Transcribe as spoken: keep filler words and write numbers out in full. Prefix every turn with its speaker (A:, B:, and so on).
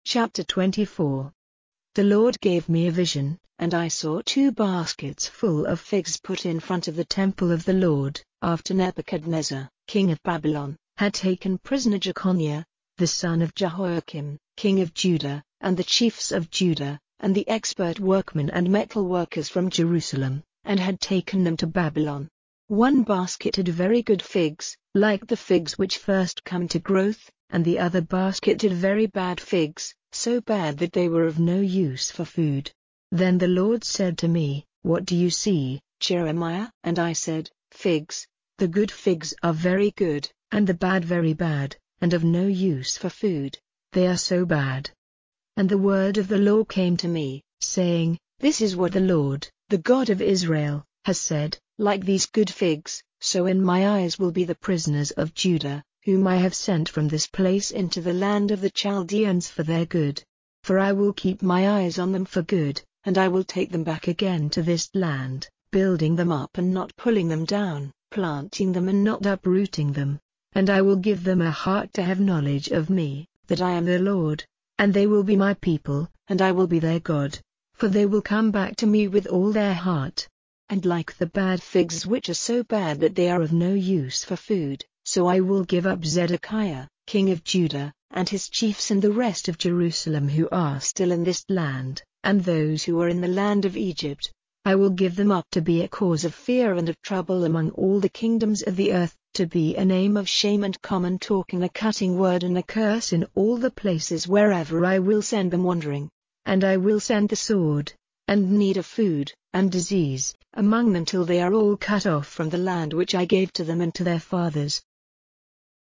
A: Chapter twenty-four. The Lord gave me a vision, and I saw two baskets full of figs put in front of the temple of the Lord, after Nebuchadnezzar, king of Babylon, had taken prisoner Jeconiah, the son of Jehoiakim, king of Judah, and the chiefs of Judah, and the expert workmen and metal workers from Jerusalem, and had taken them to Babylon. One basket had very good figs, like the figs which first come to growth, and the other basket had very bad figs, so bad that they were of no use for food. Then the Lord said to me, "What do you see, Jeremiah?" And I said, "Figs. The good figs are very good, and the bad very bad, and of no use for food. They are so bad." And the word of the Lord came to me, saying, "This is what the Lord, the God of Israel, has said, like these good figs, so in my eyes will be the prisoners of Judah, whom I have sent from this place into the land of the Chaldeans for their good. For I will keep my eyes on them for good, and I will take them back again to this land, building them up and not pulling them down, planting them and not uprooting them. And I will give them a heart to have knowledge of me, that I am the Lord, and they will be my people, and I will be their God, for they will come back to me with all their heart. And like the bad figs which are so bad that they are of no use for food, so I will give up Zedekiah, king of Judah, and his chiefs and the rest of Jerusalem who are still in this land, and those who are in the land of Egypt. I will give them up to be a cause of fear and of trouble among all the kingdoms of the earth, to be a name of shame and common talk and a cutting word and a curse in all the places wherever I will send them wandering. And I will send the sword, and need of food, and disease, among them till they are all cut off from the land which I gave to them and to their fathers.